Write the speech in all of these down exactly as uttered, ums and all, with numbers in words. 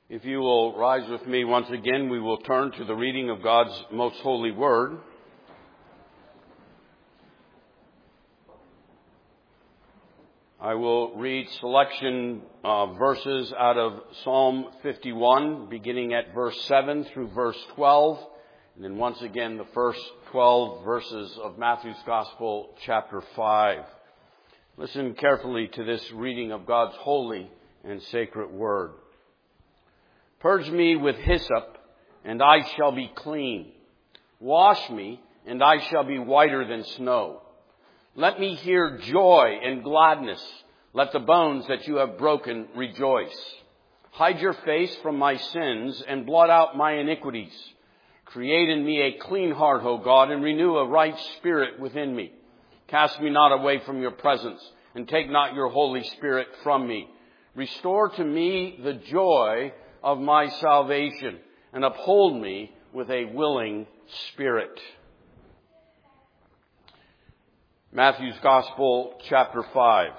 If you will rise with me once again, we will turn to the reading of God's most holy word. I will read selection uh, verses out of Psalm fifty-one, beginning at verse seven through verse twelve, and then once again the first twelve verses of Matthew's Gospel, chapter five. Listen carefully to this reading of God's holy and sacred word. Purge me with hyssop, and I shall be clean. Wash me, and I shall be whiter than snow. Let me hear joy and gladness. Let the bones that you have broken rejoice. Hide your face from my sins and blot out my iniquities. Create in me a clean heart, O God, and renew a right spirit within me. Cast me not away from your presence, and take not your Holy Spirit from me. Restore to me the joy of my salvation, and uphold me with a willing spirit. Matthew's Gospel, chapter five.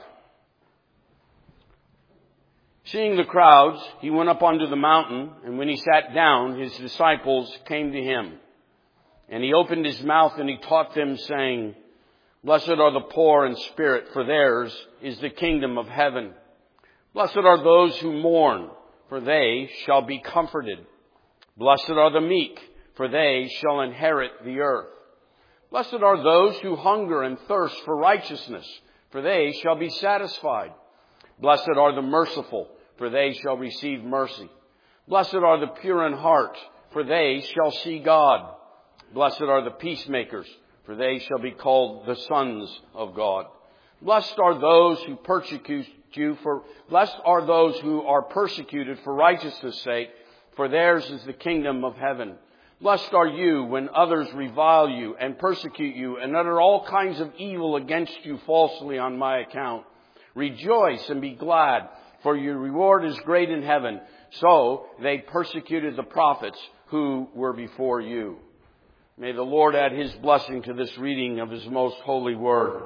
Seeing the crowds, he went up onto the mountain, and when he sat down, his disciples came to him. And he opened his mouth and he taught them, saying, Blessed are the poor in spirit, for theirs is the kingdom of heaven. Blessed are those who mourn, for they shall be comforted. Blessed are the meek, for they shall inherit the earth. Blessed are those who hunger and thirst for righteousness, for they shall be satisfied. Blessed are the merciful, for they shall receive mercy. Blessed are the pure in heart, for they shall see God. Blessed are the peacemakers, for they shall be called the sons of God. Blessed are those who persecute you for, blessed are those who are persecuted for righteousness' sake, for theirs is the kingdom of heaven. Blessed are you when others revile you and persecute you and utter all kinds of evil against you falsely on my account. Rejoice and be glad, for your reward is great in heaven. So they persecuted the prophets who were before you. May the Lord add his blessing to this reading of his most holy word.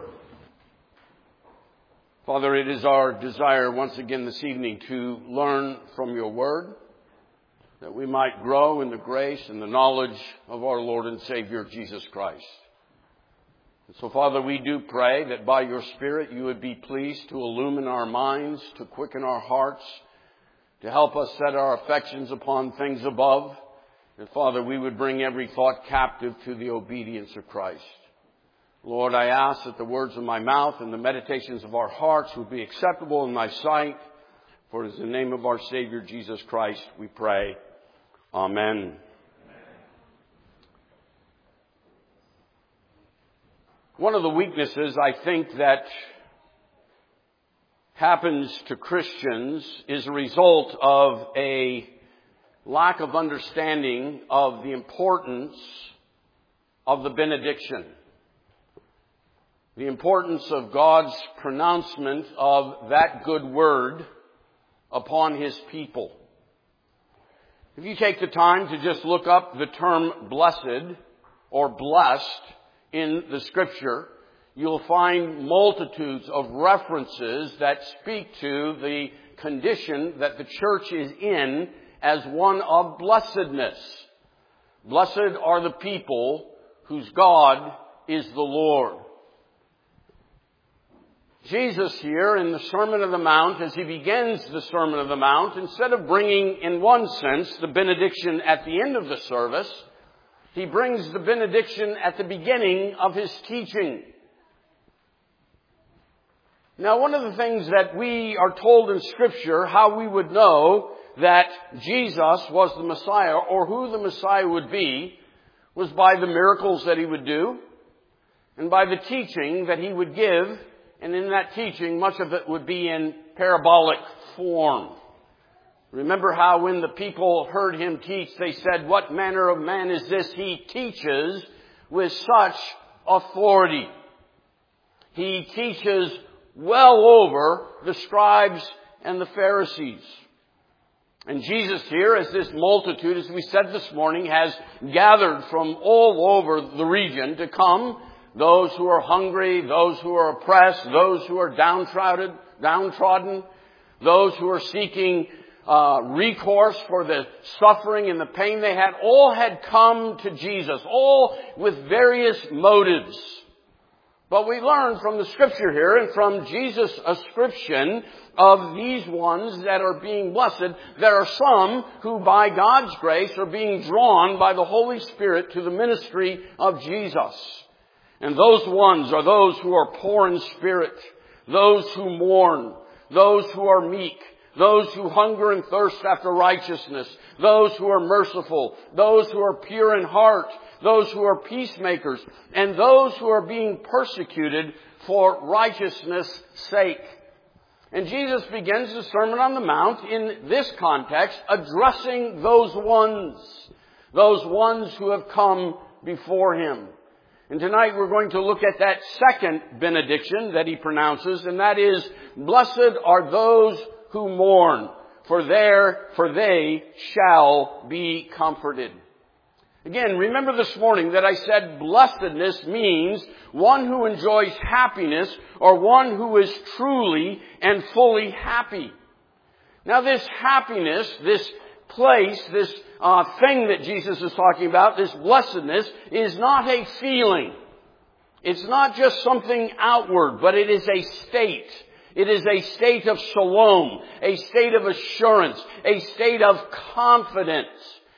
Father, it is our desire once again this evening to learn from your word, that we might grow in the grace and the knowledge of our Lord and Savior, Jesus Christ. And so, Father, we do pray that by your Spirit you would be pleased to illumine our minds, to quicken our hearts, to help us set our affections upon things above. And, Father, we would bring every thought captive to the obedience of Christ. Lord, I ask that the words of my mouth and the meditations of our hearts would be acceptable in thy sight. For it is in the name of our Savior, Jesus Christ, we pray. Amen. One of the weaknesses I think that happens to Christians is a result of a lack of understanding of the importance of the benediction. The importance of God's pronouncement of that good word upon his people. If you take the time to just look up the term blessed or blessed in the scripture, you'll find multitudes of references that speak to the condition that the church is in as one of blessedness. Blessed are the people whose God is the Lord. Jesus here in the Sermon on the Mount, as he begins the Sermon on the Mount, instead of bringing, in one sense, the benediction at the end of the service, he brings the benediction at the beginning of his teaching. Now, one of the things that we are told in Scripture, how we would know that Jesus was the Messiah or who the Messiah would be, was by the miracles that he would do and by the teaching that he would give. And in that teaching, much of it would be in parabolic form. Remember how when the people heard him teach, they said, What manner of man is this? He teaches with such authority. He teaches well over the scribes and the Pharisees. And Jesus here, as this multitude, as we said this morning, has gathered from all over the region to come, those who are hungry, those who are oppressed, those who are downtrodden, downtrodden, those who are seeking uh, recourse for the suffering and the pain they had, all had come to Jesus, all with various motives. But we learn from the Scripture here and from Jesus' ascription of these ones that are being blessed, there are some who by God's grace are being drawn by the Holy Spirit to the ministry of Jesus. And those ones are those who are poor in spirit, those who mourn, those who are meek, those who hunger and thirst after righteousness, those who are merciful, those who are pure in heart, those who are peacemakers, and those who are being persecuted for righteousness' sake. And Jesus begins the Sermon on the Mount in this context, addressing those ones, those ones who have come before Him. And tonight we're going to look at that second benediction that He pronounces, and that is, "Blessed are those who mourn, for there, for they shall be comforted." Again, remember this morning that I said blessedness means one who enjoys happiness or one who is truly and fully happy. Now this happiness, this place, this uh, thing that Jesus is talking about, this blessedness, is not a feeling. It's not just something outward, but it is a state. It is a state of shalom, a state of assurance, a state of confidence.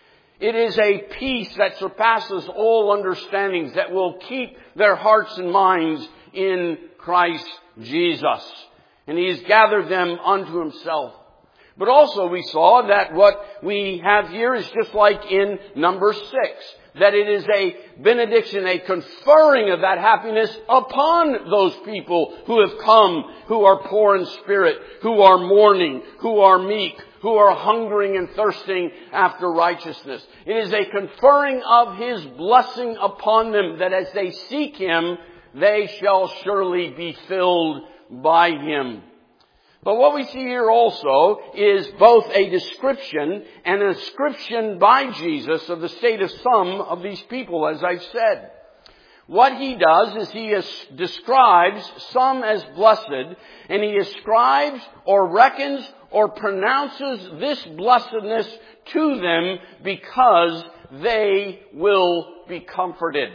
It is a peace that surpasses all understandings that will keep their hearts and minds in Christ Jesus. And He has gathered them unto Himself. But also we saw that what we have here is just like in number six, that it is a benediction, a conferring of that happiness upon those people who have come, who are poor in spirit, who are mourning, who are meek, who are hungering and thirsting after righteousness. It is a conferring of His blessing upon them, that as they seek Him, they shall surely be filled by Him. But what we see here also is both a description and an ascription by Jesus of the state of some of these people, as I've said. What He does is He describes some as blessed, and He ascribes or reckons or pronounces this blessedness to them because they will be comforted.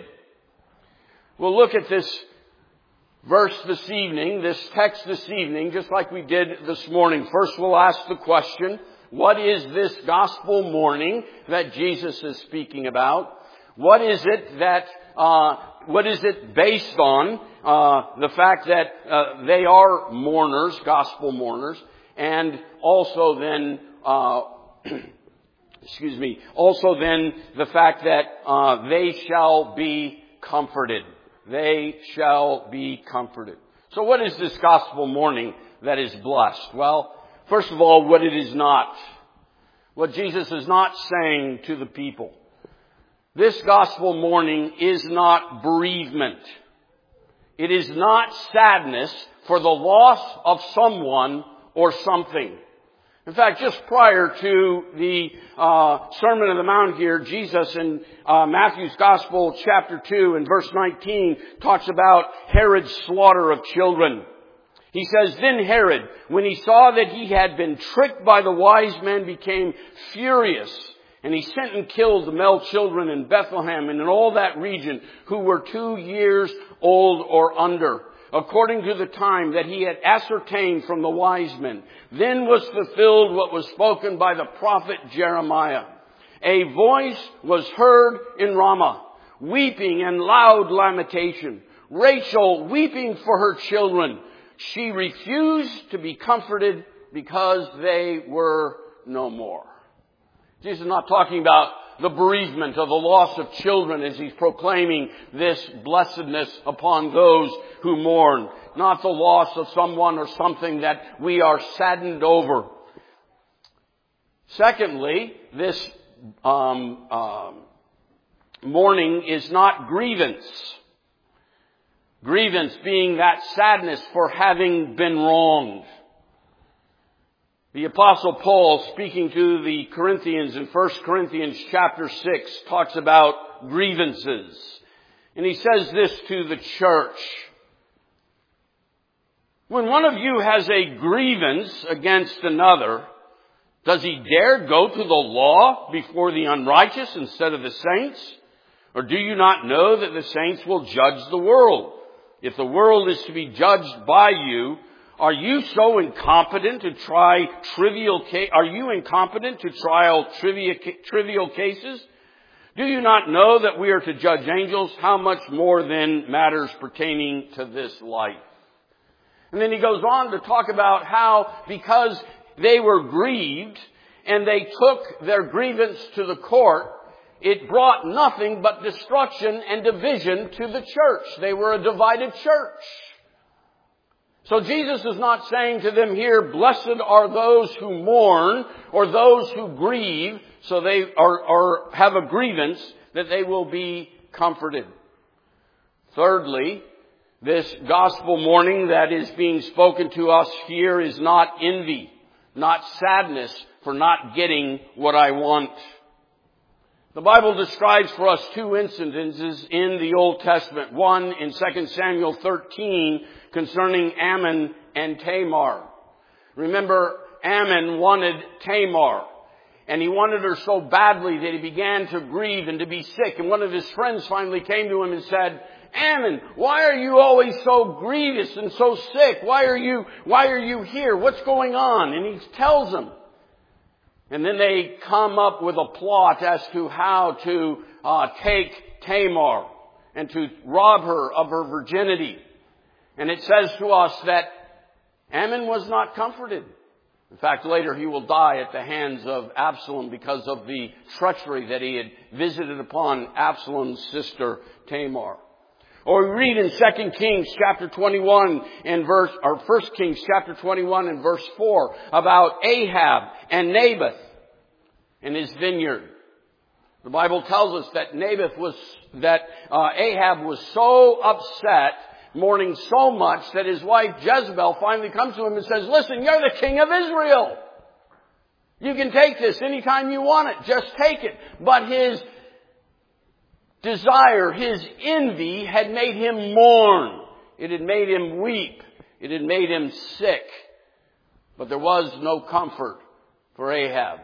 We'll look at this verse this evening, this text this evening, just like we did this morning. First we'll ask the question, what is this gospel morning that Jesus is speaking about? What is it that, uh, what is it based on? Uh, the fact that uh, they are mourners, gospel mourners, and also then, uh, excuse me, also then the fact that uh, they shall be comforted. They shall be comforted. So what is this gospel morning that is blessed? Well, first of all, what it is not. What Jesus is not saying to the people. This gospel morning is not bereavement. It is not sadness for the loss of someone or something. In fact, just prior to the uh, Sermon on the Mount here, Jesus in uh, Matthew's Gospel, chapter two and verse nineteen, talks about Herod's slaughter of children. He says, "Then Herod, when he saw that he had been tricked by the wise men, became furious, and he sent and killed the male children in Bethlehem and in all that region who were two years old or under, according to the time that he had ascertained from the wise men. Then was fulfilled what was spoken by the prophet Jeremiah. A voice was heard in Ramah, weeping and loud lamentation. Rachel weeping for her children. She refused to be comforted because they were no more." Jesus is not talking about the bereavement of the loss of children as He's proclaiming this blessedness upon those who mourn. Not the loss of someone or something that we are saddened over. Secondly, this um, uh, mourning is not grievance. Grievance being that sadness for having been wronged. The Apostle Paul, speaking to the Corinthians in First Corinthians chapter six, talks about grievances. And he says this to the church. "When one of you has a grievance against another, Does he dare go to the law before the unrighteous instead of the saints? Or do you not know that the saints will judge the world? If the world is to be judged by you, are you so incompetent to try trivial ca- are you incompetent to trial trivia, trivial cases? Do you not know that we are to judge angels? How much more then matters pertaining to this life? And then he goes on to talk about how because they were grieved and they took their grievance to the court, it brought nothing but destruction and division to the church. They were a divided church. So Jesus is not saying to them here, blessed are those who mourn or those who grieve, so they are, or have a grievance, that they will be comforted. Thirdly, this gospel mourning that is being spoken to us here is not envy, not sadness for not getting what I want. The Bible describes for us two incidences in the Old Testament. One in Second Samuel thirteen concerning Ammon and Tamar. Remember, Ammon wanted Tamar. And he wanted her so badly that he began to grieve and to be sick. And one of his friends finally came to him and said, Ammon, why are you always so grievous and so sick? Why are you, why are you here? What's going on? And he tells them. And then they come up with a plot as to how to uh, take Tamar and to rob her of her virginity. And it says to us that Ammon was not comforted. In fact, later he will die at the hands of Absalom because of the treachery that he had visited upon Absalom's sister Tamar. Or we read in Second Kings chapter twenty-one and verse, or First Kings chapter twenty-one and verse four about Ahab and Naboth and his vineyard. The Bible tells us that Naboth was, that uh, Ahab was so upset, mourning so much, that his wife Jezebel finally comes to him and says, listen, you're the king of Israel. You can take this anytime you want it. Just take it. But his desire, his envy had made him mourn. It had made him weep. It had made him sick. But there was no comfort for Ahab.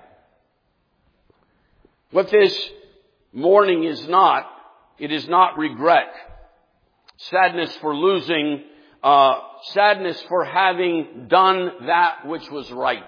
What this mourning is not, it is not regret. Sadness for losing, uh, sadness for having done that which was right.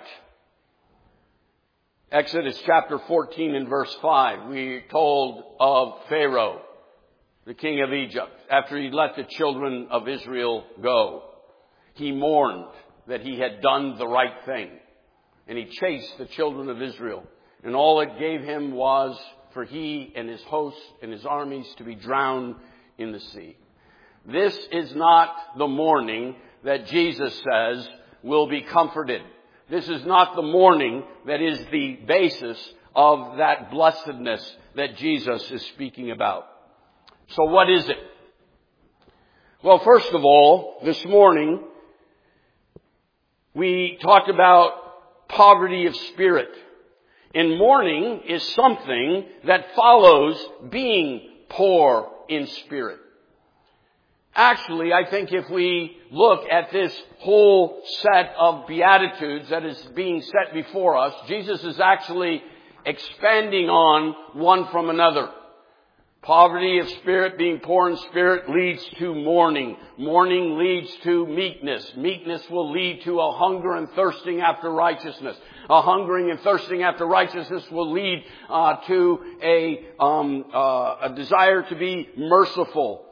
Exodus chapter fourteen and verse five, we told of Pharaoh, the king of Egypt, after he let the children of Israel go. He mourned that he had done the right thing. And he chased the children of Israel. And all it gave him was for he and his hosts and his armies to be drowned in the sea. This is not the mourning that Jesus says will be comforted. This is not the mourning that is the basis of that blessedness that Jesus is speaking about. So what is it? Well, first of all, this morning, we talked about poverty of spirit. And mourning is something that follows being poor in spirit. Actually, I think if we look at this whole set of Beatitudes that is being set before us, Jesus is actually expanding on one from another. Poverty of spirit, being poor in spirit, leads to mourning. Mourning leads to meekness. Meekness will lead to a hunger and thirsting after righteousness. A hungering and thirsting after righteousness will lead uh, to a, um, uh, a desire to be merciful.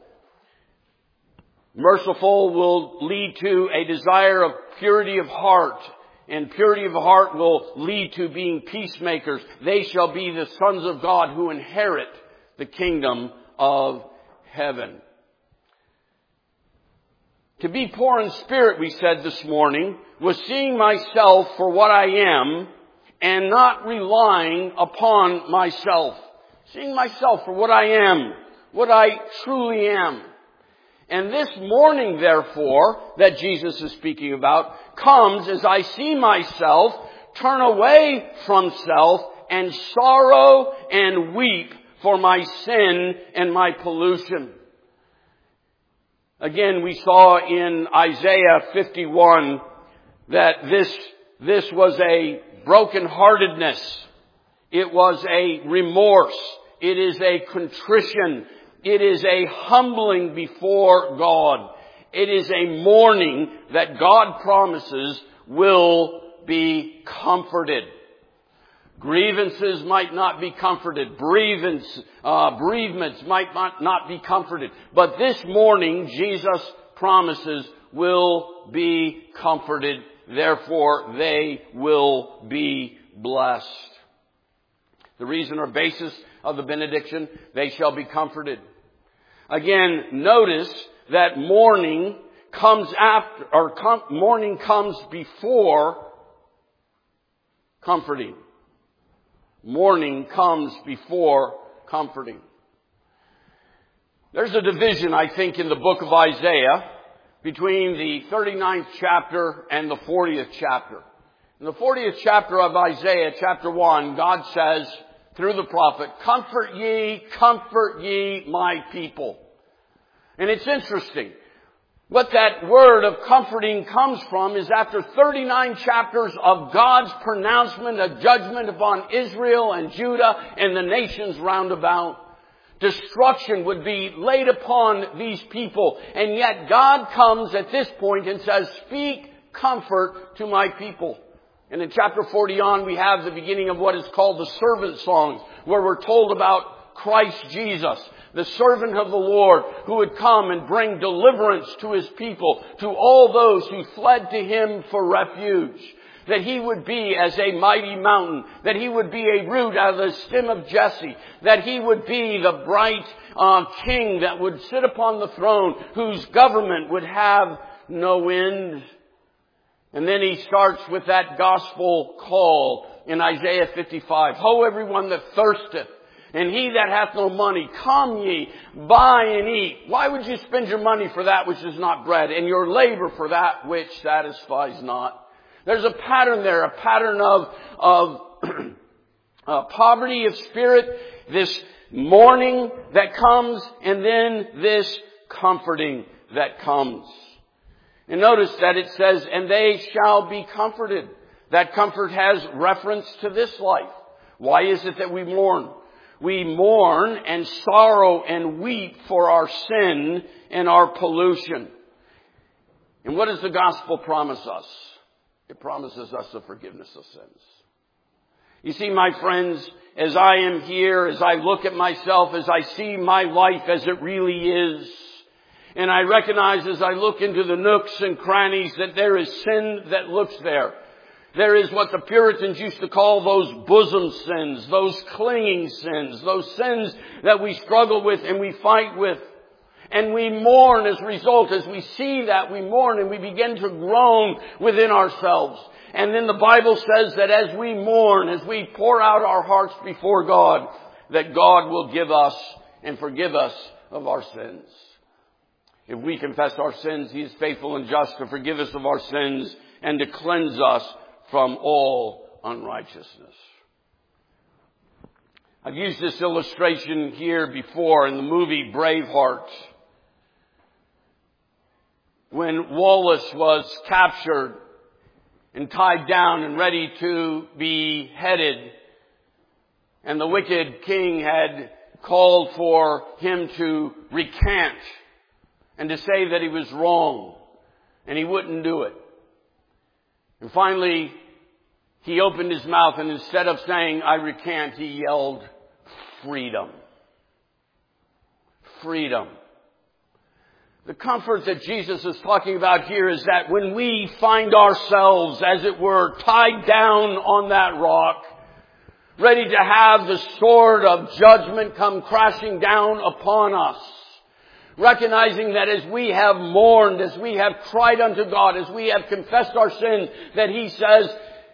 Merciful will lead to a desire of purity of heart. And purity of heart will lead to being peacemakers. They shall be the sons of God who inherit the kingdom of heaven. To be poor in spirit, we said this morning, was seeing myself for what I am and not relying upon myself. Seeing myself for what I am, what I truly am. And this mourning, therefore, that Jesus is speaking about, comes as I see myself turn away from self and sorrow and weep for my sin and my pollution. Again, we saw in Isaiah fifty-one that this, this was a brokenheartedness. It was a remorse. It is a contrition. It is a humbling before God. It is a mourning that God promises will be comforted. Grievances might not be comforted. Bereavements, uh, bereavements might not, not be comforted. But this mourning, Jesus promises, will be comforted. Therefore, they will be blessed. The reason or basis of the benediction, they shall be comforted. Again, notice that mourning comes after, or com- mourning comes before comforting. Mourning comes before comforting. There's a division, I think, in the book of Isaiah between the thirty-ninth chapter and the fortieth chapter. In the fortieth chapter of Isaiah, chapter one, God says through the prophet, "Comfort ye, comfort ye my people." And it's interesting. What that word of comforting comes from is after thirty-nine chapters of God's pronouncement of judgment upon Israel and Judah and the nations round about. Destruction would be laid upon these people. And yet God comes at this point and says, "Speak comfort to my people." And in chapter forty on, we have the beginning of what is called the servant songs, where we're told about Christ Jesus, the servant of the Lord, who would come and bring deliverance to His people, to all those who fled to Him for refuge. That He would be as a mighty mountain, that He would be a root out of the stem of Jesse, that He would be the bright uh, king that would sit upon the throne, whose government would have no end. And then He starts with that gospel call in Isaiah fifty-five. "Ho, everyone that thirsteth, and he that hath no money, come ye, buy and eat." Why would you spend your money for that which is not bread, and your labor for that which satisfies not? There's a pattern there, a pattern of, of uh, poverty of spirit, this mourning that comes, and then this comforting that comes. And notice that it says, "And they shall be comforted." That comfort has reference to this life. Why is it that we mourn? We mourn and sorrow and weep for our sin and our pollution. And what does the gospel promise us? It promises us the forgiveness of sins. You see, my friends, as I am here, as I look at myself, as I see my life as it really is, and I recognize as I look into the nooks and crannies that there is sin that looks there. There is what the Puritans used to call those bosom sins, those clinging sins, those sins that we struggle with and we fight with. And we mourn as a result. As we see that, we mourn and we begin to groan within ourselves. And then the Bible says that as we mourn, as we pour out our hearts before God, that God will give us and forgive us of our sins. If we confess our sins, He is faithful and just to forgive us of our sins and to cleanse us from all unrighteousness. I've used this illustration here before in the movie Braveheart. When Wallace was captured and tied down and ready to be beheaded, and the wicked king had called for him to recant and to say that he was wrong, and he wouldn't do it. And finally, he opened his mouth, and instead of saying, "I recant," he yelled, "Freedom. Freedom." The comfort that Jesus is talking about here is that when we find ourselves, as it were, tied down on that rock, ready to have the sword of judgment come crashing down upon us, recognizing that as we have mourned, as we have cried unto God, as we have confessed our sins, that He says,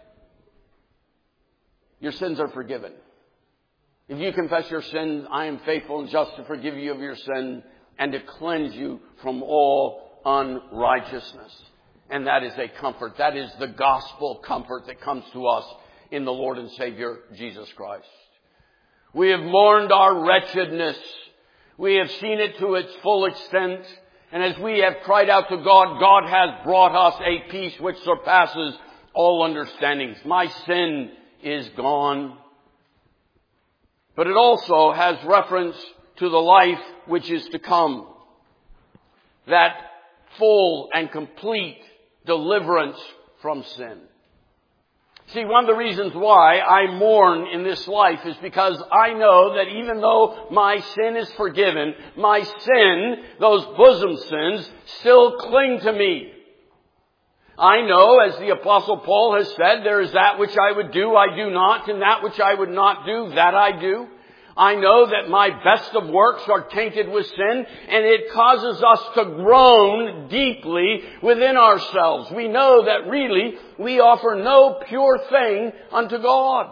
your sins are forgiven. If you confess your sins, I am faithful and just to forgive you of your sin and to cleanse you from all unrighteousness. And that is a comfort. That is the gospel comfort that comes to us in the Lord and Savior, Jesus Christ. We have mourned our wretchedness. We have seen it to its full extent. And as we have cried out to God, God has brought us a peace which surpasses all understandings. My sin is gone. But it also has reference to the life which is to come. That full and complete deliverance from sin. See, one of the reasons why I mourn in this life is because I know that even though my sin is forgiven, my sin, those bosom sins, still cling to me. I know, as the Apostle Paul has said, there is that which I would do, I do not, and that which I would not do, that I do. I know that my best of works are tainted with sin, and it causes us to groan deeply within ourselves. We know that really we offer no pure thing unto God.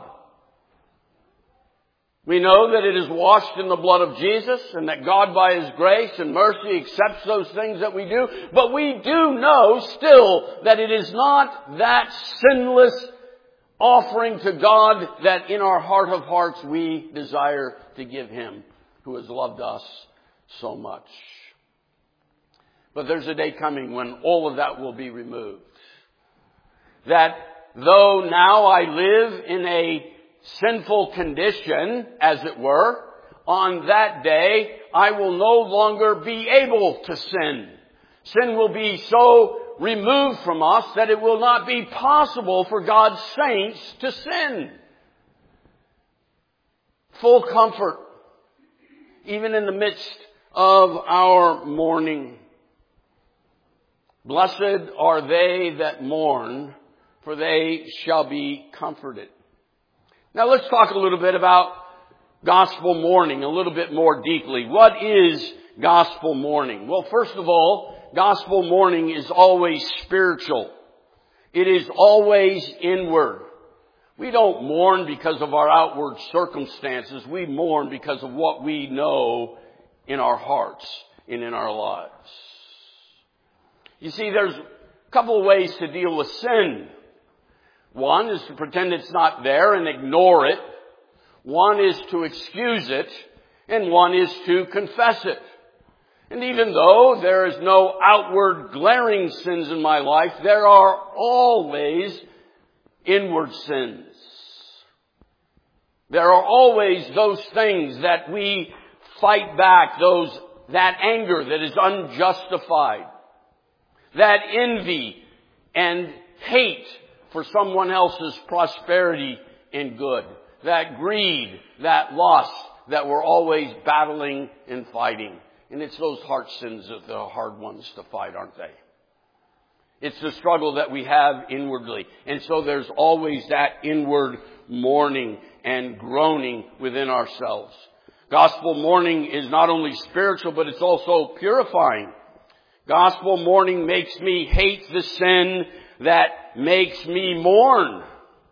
We know that it is washed in the blood of Jesus, and that God by His grace and mercy accepts those things that we do. But we do know still that it is not that sinless offering to God that in our heart of hearts we desire to give Him who has loved us so much. But there's a day coming when all of that will be removed. That though now I live in a sinful condition, as it were, on that day I will no longer be able to sin. Sin will be so removed from us that it will not be possible for God's saints to sin. Full comfort, even in the midst of our mourning. Blessed are they that mourn, for they shall be comforted. Now let's talk a little bit about gospel mourning a little bit more deeply. What is gospel mourning? Well, first of all, gospel mourning is always spiritual. It is always inward. We don't mourn because of our outward circumstances. We mourn because of what we know in our hearts and in our lives. You see, there's a couple of ways to deal with sin. One is to pretend it's not there and ignore it. One is to excuse it. And one is to confess it. And even though there is no outward glaring sins in my life, there are always inward sins. There are always those things that we fight back, those, that anger that is unjustified, that envy and hate for someone else's prosperity and good, that greed, that lust that we're always battling and fighting. And it's those heart sins that are the hard ones to fight, aren't they? It's the struggle that we have inwardly. And so there's always that inward mourning and groaning within ourselves. Gospel mourning is not only spiritual, but it's also purifying. Gospel mourning makes me hate the sin that makes me mourn.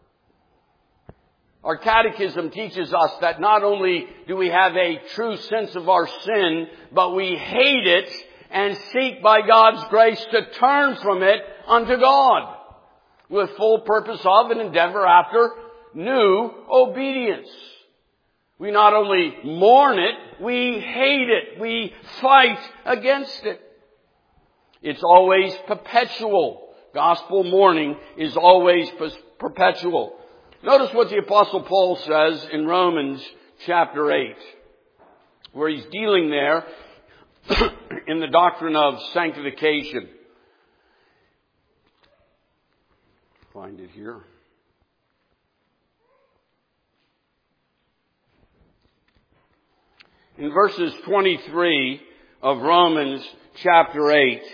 Our catechism teaches us that not only do we have a true sense of our sin, but we hate it and seek by God's grace to turn from it unto God with full purpose of and endeavor after new obedience. We not only mourn it, we hate it. We fight against it. It's always perpetual. Gospel mourning is always perpetual. Notice what the Apostle Paul says in Romans chapter eight, where he's dealing there in the doctrine of sanctification. Find it here. In verses twenty-three of Romans chapter eight,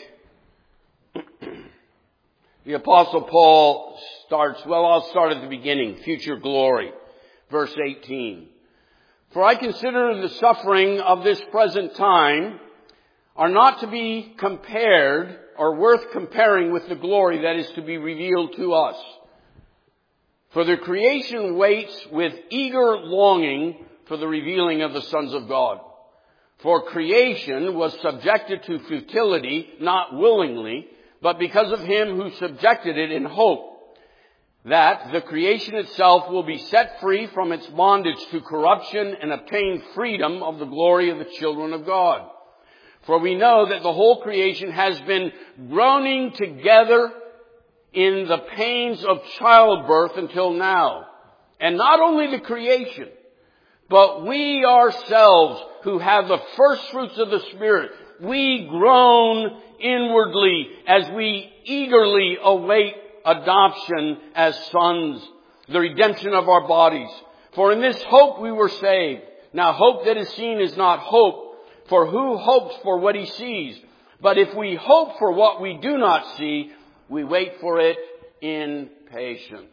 the Apostle Paul starts, well, I'll start at the beginning, future glory, verse eighteen. For I consider the suffering of this present time are not to be compared or worth comparing with the glory that is to be revealed to us. For the creation waits with eager longing for the revealing of the sons of God. For creation was subjected to futility, not willingly, but because of Him who subjected it in hope, that the creation itself will be set free from its bondage to corruption and obtain freedom of the glory of the children of God. For we know that the whole creation has been groaning together in the pains of childbirth until now. And not only the creation, but we ourselves who have the first fruits of the Spirit, we groan inwardly as we eagerly await adoption as sons, the redemption of our bodies. For in this hope we were saved. Now hope that is seen is not hope, for who hopes for what he sees? But if we hope for what we do not see, we wait for it in patience.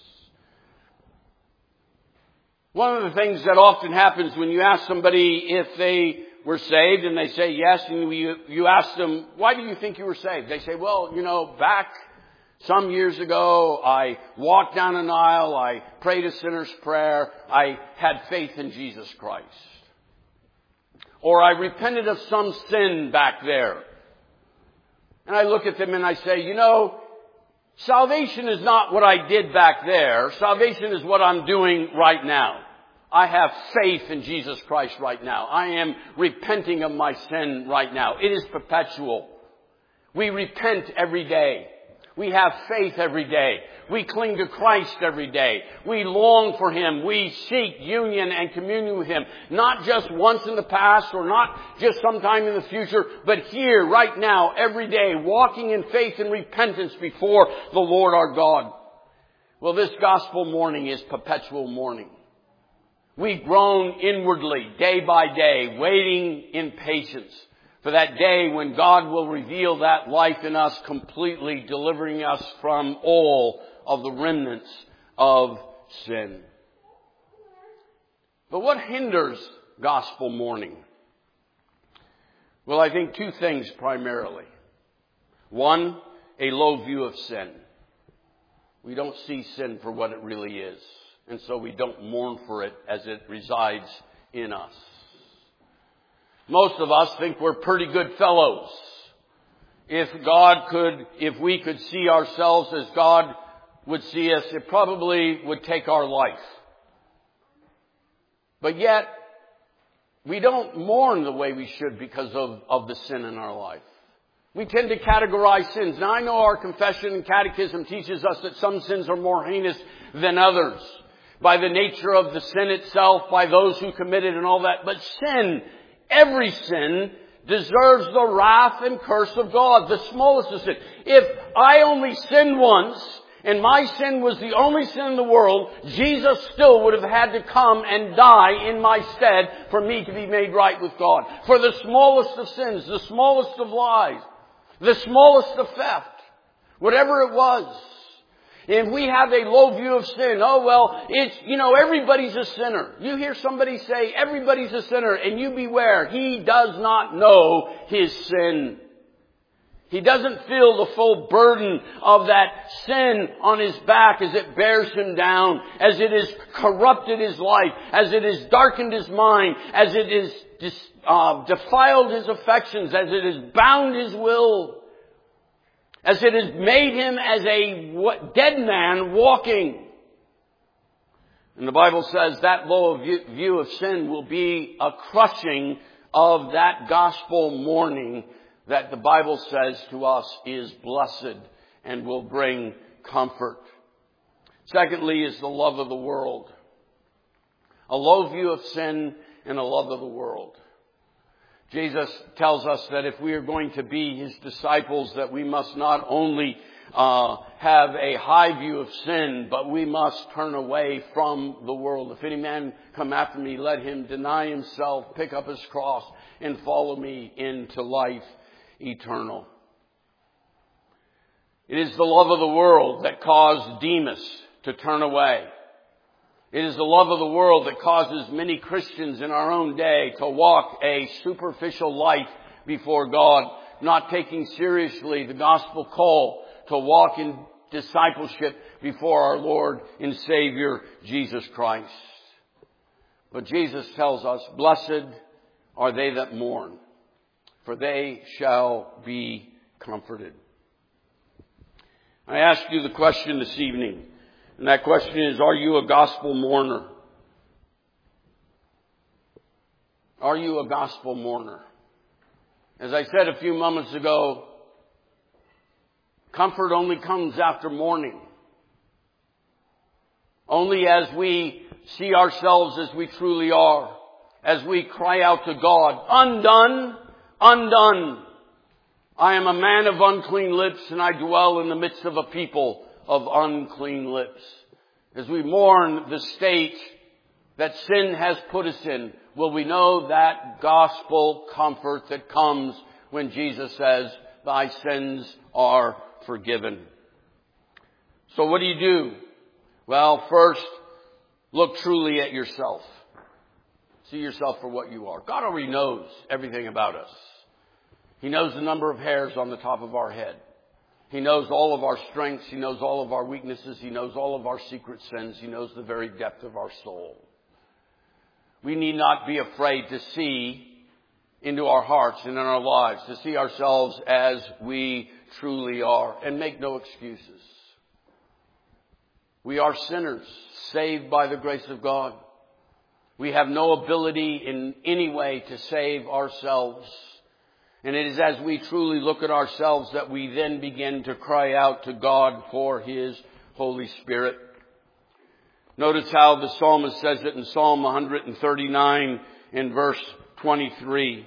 One of the things that often happens when you ask somebody if they were saved and they say yes, and you, you ask them, why do you think you were saved? They say, well, you know, back some years ago, I walked down an aisle, I prayed a sinner's prayer, I had faith in Jesus Christ. Or I repented of some sin back there. And I look at them and I say, you know, salvation is not what I did back there. Salvation is what I'm doing right now. I have faith in Jesus Christ right now. I am repenting of my sin right now. It is perpetual. We repent every day. We have faith every day. We cling to Christ every day. We long for Him. We seek union and communion with Him. Not just once in the past or not just sometime in the future, but here, right now, every day, walking in faith and repentance before the Lord our God. Well, this gospel morning is perpetual mourning. We groan inwardly, day by day, waiting in patience for that day when God will reveal that life in us completely, delivering us from all of the remnants of sin. But what hinders gospel mourning? Well, I think two things primarily. One, a low view of sin. We don't see sin for what it really is, and so we don't mourn for it as it resides in us. Most of us think we're pretty good fellows. If God could, if we could see ourselves as God would see us, it probably would take our life. But yet, we don't mourn the way we should because of, of the sin in our life. We tend to categorize sins. Now, I know our confession and catechism teaches us that some sins are more heinous than others, by the nature of the sin itself, by those who commit it and all that. But sin, every sin, deserves the wrath and curse of God, the smallest of sin. If I only sinned once, and my sin was the only sin in the world, Jesus still would have had to come and die in my stead for me to be made right with God. For the smallest of sins, the smallest of lies, the smallest of theft, whatever it was. If we have a low view of sin, oh well, it's, you know, everybody's a sinner. You hear somebody say, everybody's a sinner, and you beware, he does not know his sin. He doesn't feel the full burden of that sin on his back as it bears him down, as it has corrupted his life, as it has darkened his mind, as it has dis, uh, defiled his affections, as it has bound his will, as it has made him as a dead man walking. And the Bible says that low view of sin will be a crushing of that gospel mourning that the Bible says to us is blessed and will bring comfort. Secondly is the love of the world. A low view of sin and a love of the world. Jesus tells us that if we are going to be His disciples, that we must not only uh, have a high view of sin, but we must turn away from the world. If any man come after me, let him deny himself, pick up his cross, and follow me into life eternal. It is the love of the world that caused Demas to turn away. It is the love of the world that causes many Christians in our own day to walk a superficial life before God, not taking seriously the gospel call to walk in discipleship before our Lord and Savior, Jesus Christ. But Jesus tells us, blessed are they that mourn, for they shall be comforted. I ask you the question this evening. And that question is, are you a gospel mourner? Are you a gospel mourner? As I said a few moments ago, Comfort only comes after mourning. Only as we see ourselves as we truly are, as we cry out to God, undone, undone. I am a man of unclean lips, and I dwell in the midst of a people of unclean lips. As we mourn the state that sin has put us in, will we know that gospel comfort that comes when Jesus says, thy sins are forgiven. So what do you do? Well, first, look truly at yourself. See yourself for what you are. God already knows everything about us. He knows the number of hairs on the top of our head. He knows all of our strengths. He knows all of our weaknesses. He knows all of our secret sins. He knows the very depth of our soul. We need not be afraid to see into our hearts and in our lives, to see ourselves as we truly are, and make no excuses. We are sinners, saved by the grace of God. We have no ability in any way to save ourselves. And it is as we truly look at ourselves that we then begin to cry out to God for His Holy Spirit. Notice how the psalmist says it in Psalm one thirty-nine in verse twenty-three.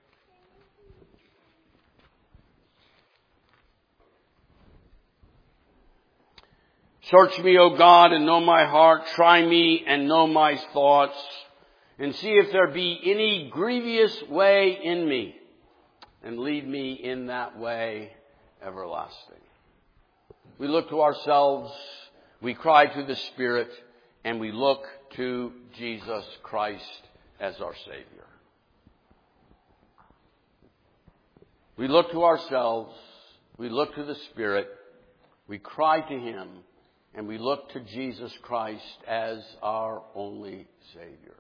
Search me, O God, and know my heart. Try me and know my thoughts. And see if there be any grievous way in me. And lead me in that way everlasting. We look to ourselves. We cry to the Spirit. And we look to Jesus Christ as our Savior. We look to ourselves. We look to the Spirit. We cry to Him. And we look to Jesus Christ as our only Savior.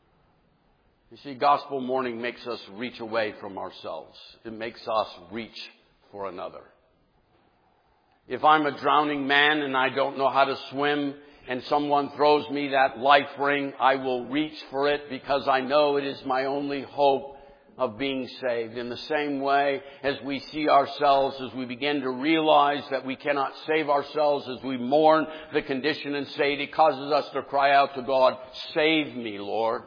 You see, gospel mourning makes us reach away from ourselves. It makes us reach for another. If I'm a drowning man and I don't know how to swim and someone throws me that life ring, I will reach for it because I know it is my only hope of being saved. In the same way as we see ourselves, as we begin to realize that we cannot save ourselves, as we mourn the condition and state, it causes us to cry out to God, save me, Lord.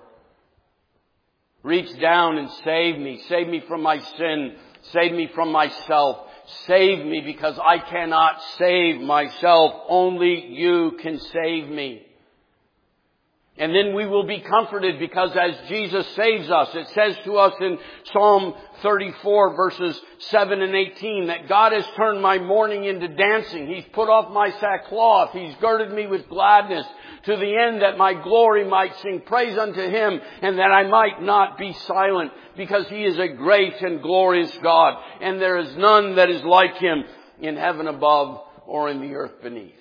Reach down and save me. Save me from my sin. Save me from myself. Save me because I cannot save myself. Only you can save me. And then we will be comforted because as Jesus saves us, it says to us in Psalm thirty-four verses seven and eighteen that God has turned my mourning into dancing. He's put off my sackcloth. He's girded me with gladness to the end that my glory might sing praise unto Him and that I might not be silent because He is a great and glorious God and there is none that is like Him in heaven above or in the earth beneath.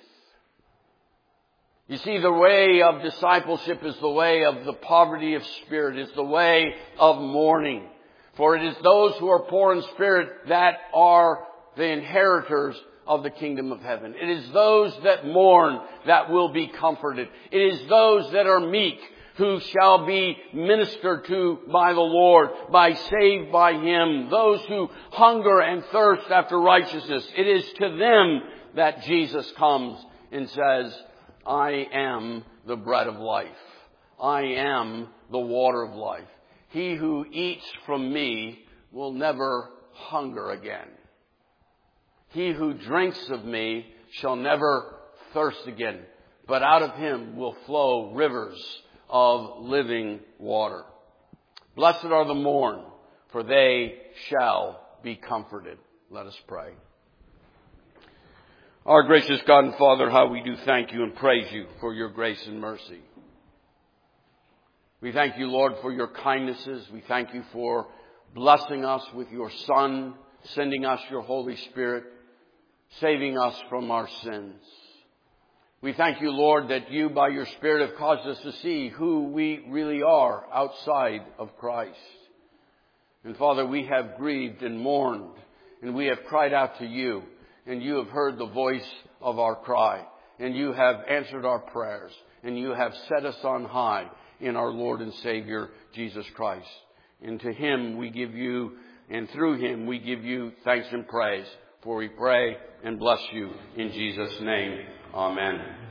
You see, the way of discipleship is the way of the poverty of spirit, is the way of mourning. For it is those who are poor in spirit that are the inheritors of the kingdom of heaven. It is those that mourn that will be comforted. It is those that are meek who shall be ministered to by the Lord, by saved by Him. Those who hunger and thirst after righteousness. It is to them that Jesus comes and says, I am the bread of life. I am the water of life. He who eats from me will never hunger again. He who drinks of me shall never thirst again, but out of him will flow rivers of living water. Blessed are the mourn, for they shall be comforted. Let us pray. Our gracious God and Father, how we do thank you and praise you for your grace and mercy. We thank you, Lord, for your kindnesses. We thank you for blessing us with your Son, sending us your Holy Spirit, saving us from our sins. We thank you, Lord, that you, by your Spirit, have caused us to see who we really are outside of Christ. And Father, we have grieved and mourned, and we have cried out to you. And you have heard the voice of our cry. And you have answered our prayers. And you have set us on high in our Lord and Savior, Jesus Christ. And to Him we give you, and through Him we give you thanks and praise For we pray and bless you in Jesus' name. Amen.